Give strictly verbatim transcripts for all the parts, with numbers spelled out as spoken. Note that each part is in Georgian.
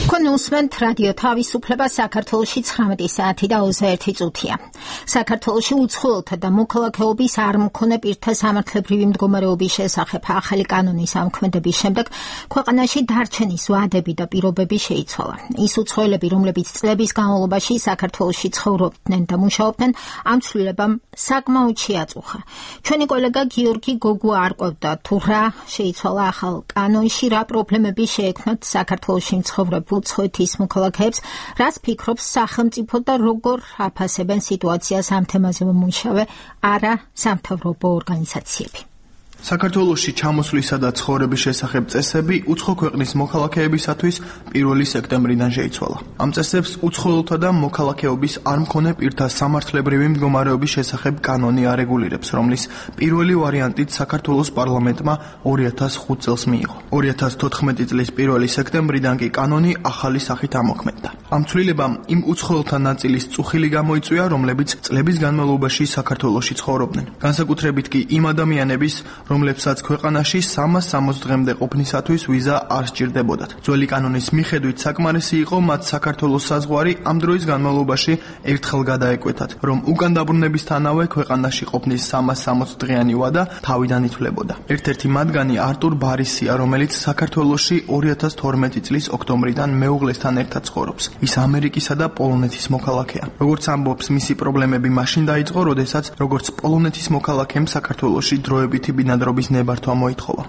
თქვენ უსმენთ რადიო თავისუფლება საქართველოში ცხრამეტი საათი და ოცდაერთი წუთია. საქართველოში უცხოელთა და მოქალაქეობის არ მქონე პირთა სამართლებრივი მდგომარეობის შესახებ ახალი კანონის ამოქმედების შემდეგ ქვეყანაში დარჩენის ვადები და პირობები შეიცვალა. ის უცხოელები, რომლებიც წლების განმავლობაში საქართველოში ცხოვრობდნენ და მუშაობდნენ, ამ ცვლილებამ საკმაოდ შეაწუხა. ჩვენი კოლეგა გიორგი გოგუა არ ყვევდა თუ რა შეიცვალა ახალ კანონში, რა პრობლემები შეექმნათ საქართველოში მცხოვრებულ უცხოეთის მოქალაქეებს, რაც ფიქრობს სახელმწიფო და როგორ აფასებენ სიტუაციას ამ თემაზე მომუშავე არა სამთავრობო ორგანიზაციები. საქართველოში ჩამოსვლისა და ცხოვრების შესახებ წესები უცხო ქვეყნის მოქალაქეებისათვის პირველი სექტემბრიდან შეიცვალა. ამ წესებს უცხოელთა და მოქალაქეობის არ მქონე პირთა სამართლებრივი მდგომარეობის შესახებ კანონი არეგულირებს, რომლის პირველი ვარიანტით საქართველოს პარლამენტმა ორი ათას ხუთ წელს მიიღო. ორი ათას თოთხმეტი წლის პირველი სექტემბრიდან კი კანონი ახალი სახით ამოქმედდა. ამ ცვლილებამ იმ უცხოელთა ნაწილის წუხილი გამოიწვია, რომლებიც წლების განმავლობაში საქართველოში ცხოვრობდნენ. განსაკუთრებით კი იმ ადამიანების, რომლებსაც ქვეყანაში სამას სამოცდ დღემდე ყოფნისათვის ვიზა არ სჭირდებოდათ. ძველი კანონის მიხედვით საკმარისი იყო მათ საქართველოს საზღვარი ამ დროის განმავლობაში ერთხელ გადაეკვეთათ, რომ უკან დაბრუნებისთანავე ქვეყანაში ყოფნის სამას სამოცდ დღიანი ვადა თავიდან ითვლებოდა. ერთ-ერთი მათგანი არტურ ბარისია, რომელიც საქართველოში ორი ათას თორმეტი წლის ოქტომბრიდან მეუღლესთან ერთად ცხოვრობს. ის ამერიკისა და პოლონეთის მოქალაქეა. როგორც ამბობს, მისი პრობლემები მაშინ დაიწყო, როდესაც როგორც პოლონეთის მოქალაქემ საქართველოში დროებითი ბინადრობის ნებართვა მოითხოვა.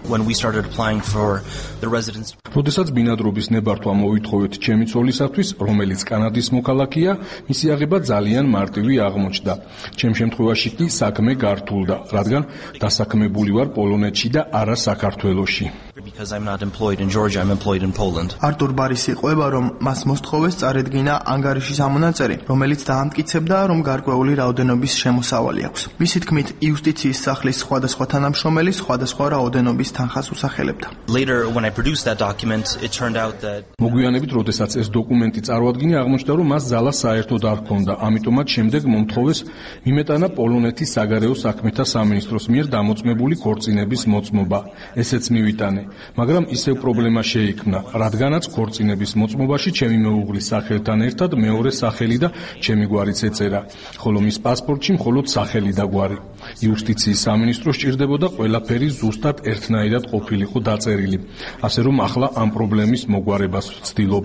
როდესაც ბინადრობის ნებართვა მოითხოვეთ ჩემი ცოლისათვის, რომელიც კანადის მოქალაქეა, მისი აღება ძალიან მარტივი აღმოჩნდა. ჩემ შემთხვევაში კი საქმე გართულდა, რადგან დასაქმებული ვარ პოლონეთში და არა საქართველოში. არტურ ბარისი ყვება, რომ მას მოსთხოვეს წარედგინა ანგარიშის ამონაწერი, რომელიც დაამტკიცებდა, რომ გარკვეული რაოდენობის შემოსავალი აქვს. მისი თქმით, იუსტიციის სახლის სხვადასხვა თანამშრომელი სხვადასხვა რაოდენობის თანხას უსახელებდა. მოგვიანებით, როდესაც ეს დოკუმენტი წარმოადგინა, აღმოჩნდა, რომ მას ძალა საერთოდ არ ჰქონდა, ამიტომაც შემდეგ მომთხოვეს მიმეტანა პოლონეთის საგარეო საქმეთა სამინისტროს მიერ დამოწმებული ქორწინების მოწმობა. ესეც მივიტანე, მაგრამ ისევ პრობლემა შეიქმნა, რადგანაც ქორწინების მოწმობაში ჩემი მეუღლის სახელთან ერთად მეორე სახელი და ჩემი გვარიც ეწერა, ხოლო მის პასპორტში მხოლოდ სახელი და გვარი. იუსტიციის სამინისტრო სჭირდებოდა ყველაფერი ზუსტად ერთნაირად ყოფილიყო დაწერილი, ასე რომ ახლა ამ პრობლემის მოგვარებას ვცდილობ.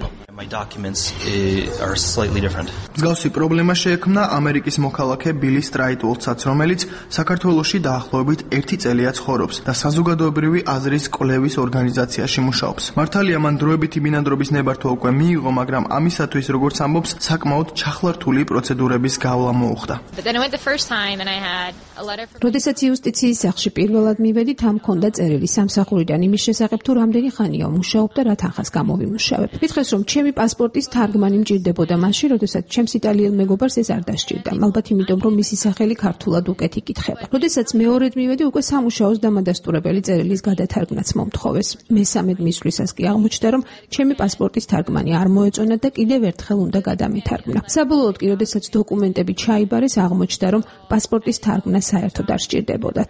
მსგავსი პრობლემა შეექმნა ამერიკის მოქალაქე ბილი სტრაიტვოლცაც, რომელიც საქართველოში დაახლოებით ერთი წელია ცხოვრობს და საზოგადოებრივი აზრის კვლევის ორგანიზაციაში მუშაობს. მართალია, მან დროებითი ბინადრობის ნებართვა უკვე მიიღო, მაგრამ ამისათვის, როგორც ამბობს, საკმაოდ ჩახლართული პროცედურების გავლა მოუხდა. როდესაც იუსტიციის სახლში პირველად მივედით, ამ მქონდა წერილი სამსახურიდან იმის შესახებ, თუ რამდენი ხანია ვმუშაობ და რა თანხას გამოვიმუშავებ. მითხრეს, რომ ჩემი პასპორტის თარგმანი მჭირდებოდა მაშინ, როდესაც ჩემს იტალიელ მეგობარს ეს არ დასჭირდა. ალბათ იმიტომ, რომ მისი სახელი ქართულად უკეთ იკითხება. როდესაც მეორედ მივედი, უკვე სამუშაოს დამადასტურებელი წერილის გადათარგმნაც მომთხოვეს. მესამედ მისვლისას კი აღმოჩნდა, რომ ჩემი პასპორტის თარგმანი არ მოეწონა და კიდევ ერთხელ უნდა გადამეთარგმნა. საბოლოოდ კი, როდესაც დოკუმენტები ჩაიბარეს, აღმოჩნდა, რომ პასპორტის თარგმნა საერთოდ არ სჭირდებოდათ.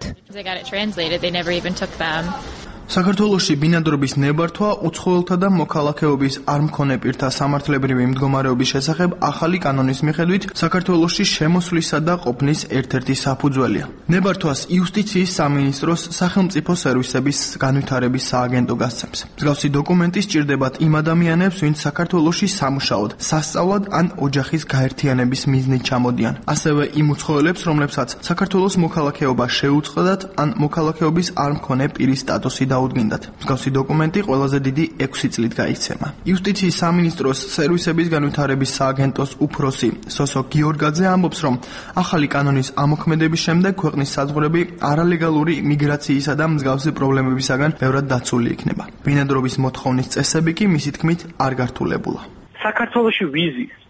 საქართველოში ბინადრობის ნებართვა უცხოელთა და მოქალაქეობის არ მქონე პირთა სამართლებრივი მდგომარეობის შესახებ ახალი კანონის მიხედვით საქართველოში შემოსვლისა და ყოფნის ერთ-ერთი საფუძველია. ნებართვას იუსტიციის სამინისტროს სახელმწიფო სერვისების განვითარების სააგენტო გასცემს. მსგავსი დოკუმენტი სჭირდებათ იმ ადამიანებს, ვინც საქართველოში სამუშაოდ, სასწავლად ან ოჯახის გაერთიანების მიზნით ჩამოდიან. ასევე იმ უცხოელებს, რომლებსაც საქართველოს მოქალაქეობა შეუწყდათ ან მოქალაქეობის არ მქონე პირის სტატუსი დაუდგინდათ. მსგავსი დოკუმენტი ყველაზე დიდი ექვსი წლით გაიცემა. იუსტიციის სამინისტროს სერვისების განვითარების სააგენტოს უფროსი სოსო გიორგაძე ამბობს, რომ ახალი კანონის ამოქმედების შემდეგ ქვეყნის საზღვრები არალეგალური მიგრაციისა და მსგავსი პრობლემებისაგან ბევრად დაცული იქნება. ბინადრობის მოთხოვნის წესები კი მისი თქმით არ გართულებულა. საქართველოში ვიზის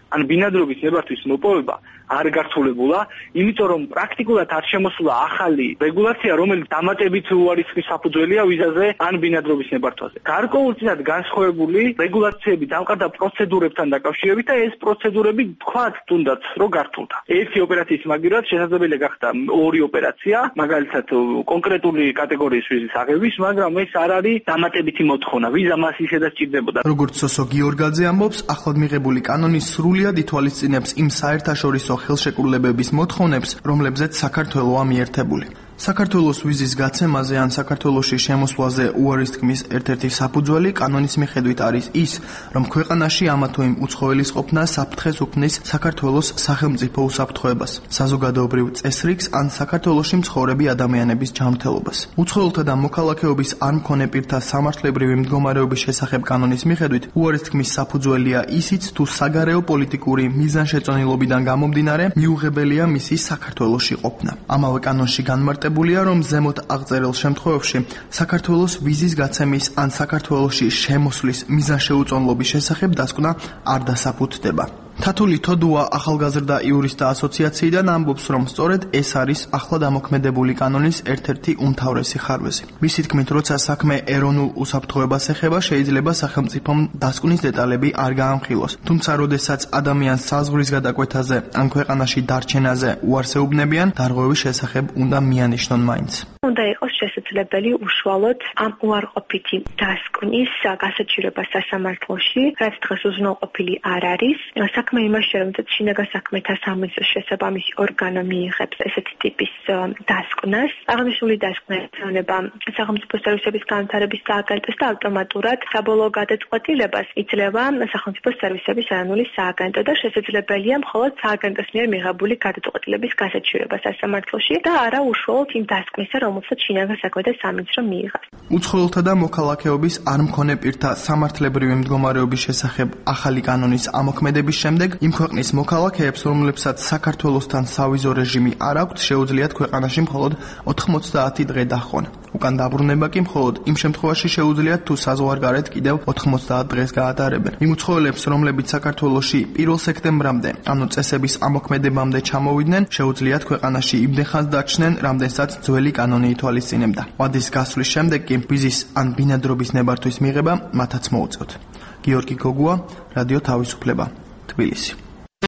ან ბინადრობის ნებართვის მოპოვება არ გართულებულა, იმიტომ რომ პრაქტიკულად არ შემოსულა ახალი რეგულაცია, რომელიც დამატებით უარისხის საფუძველია ვიზაზე ან ბინადრობის ნებართვაზე. გარკვეულწილად განსხვავებული რეგულაციები დამყარდა პროცედურებთან დაკავშირებით და ეს პროცედურები თქვათ თუნდაც რომ გართულდა. ერთი ოპერაციის მაგივრად შესაძლებელია გახდა ორი ოპერაცია, მაგალითად კონკრეტული კატეგორიის ვიზის აღების, მაგრამ ეს არ არის დამატებითი მოთხოვნა. ვიზა მას ისედაც სჭირდებოდა. როგორც სოსო გიორგაძე ამბობს, ახლად მიღებული კანონი სრულიად ითვალისწინებს იმ საერთაშორისო ხელშეკრულებების მოთხოვნებს, რომლებზეც საქართველოა მიერთებული. საქართველოს ვიზის გაცემაზე ან საქართველოში შემოსვლაზე უარის თქმის ერთ-ერთი საფუძველი კანონის მიხედვით არის ის, რომ ქვეყანაში ამა თუ იმ უცხოელის ყოფნა საფრთხეს უქმნის საქართველოს სახელმწიფო უსაფრთხოებას, საზოგადოებრივ წესრიგს ან საქართველოში მცხოვრები ადამიანების ჯანმრთელობას. უცხოელთა და მოქალაქეობის არ მქონე პირთა სამართლებრივი მდგომარეობის შესახებ კანონის მიხედვით უარის თქმის საფუძველია ისიც, თუ საგარეო პოლიტიკური მიზანშეწონილობიდან გამომდინარე მიუღებელია მისი საქართველოში ყოფნა. ამავე კანონში განმარტებულია რომ ზემოთ აღწერილ შემთხვევებში საქართველოს ვიზის გაცემის ან საქართველოში შემოსვლის მიზანშეუწონლობის შესახებ დასკვნა არ დასაფუთდება. თათული თოდუა ახალგაზრდა იურისტთა ასოციაციიდან ამბობს, რომ სწორედ ეს არის ახლად ამოქმედებული კანონის ერთ-ერთი უმთავრესი ხარვეზი. მისი თქმით, როცა საქმე ეროვნულ უსაფრთხოებას ეხება, შეიძლება სახელმწიფომ დასკვნის დეტალები არ გაამხილოს. თუმცა, როდესაც ადამიანს საზღვრის გადაკვეთაზე ან ქვეყანაში დარჩენაზე უარს ეუბნებიან, დარღვევის შესახებ უნდა მიანიშნონ მაინც. უნდა იყოს შესაძლებელი უშუალოდ ამ უარყოფითი დასკვნის გასაჩივრება სასამართლოში, რაც დღეს უზრუნველყოფილი არ არის. საქმე იმაშია, რომ შინაგან საქმეთა სამინისტროს შესაბამისი ორგანო მიიღებს ესეთი ტიპის დასკვნას. აღნიშნული დასკვნა ეწევა სახელმწიფო სერვისების განვითარების სააგენტოს და ავტომატურად საბოლოო გადაწყვეტილებას იძლევა სახელმწიფო სერვისების ეროვნული სააგენტო და შესაძლებელია მხოლოდ სააგენტოს მიერ მიღებული გადაწყვეტილების გასაჩივრება სასამართლოში და არა უშუალოდ იმ დასკვნისა, რომელსაც შინაგან საქმეთა სამინისტრო მიიღებს. უცხოელთა და მოქალაქეობის არ მქონე პირთა სამართლებრივი მდგომარეობის შესახებ ახალი კანონის ამოქმედების შემდეგ იმ ქვეყნის მოქალაქეებს, რომლებსაც საქართველოსთან სავიზო რეჟიმი არ აქვთ, შეუძლიათ ქვეყანაში მხოლოდ ოთხმოცდაათი დღე დაჰყონ. უკან დაბრუნება კი მხოლოდ იმ შემთხვევაში შეუძლიათ, თუ საზღვარგარეთ კიდევ ოთხმოცდაათ დღეს გაატარებენ. იმ უცხოელებს, რომლებიც საქართველოში პირველ სექტემბრამდე, ანუ წესების ამოქმედებამდე ჩამოვიდნენ, შეუძლიათ ქვეყანაში იმდენხანს დაჩნენ, რამდენსაც ძველი კანონი ითვალისწინებდა. ვადის გასვლის შემდეგ კი ვიზის ან ბინადრობის ნებართვის მიღება მათაც მოუწევთ. გიორგი გოგუა, რადიო თავისუფლება, თბილისი.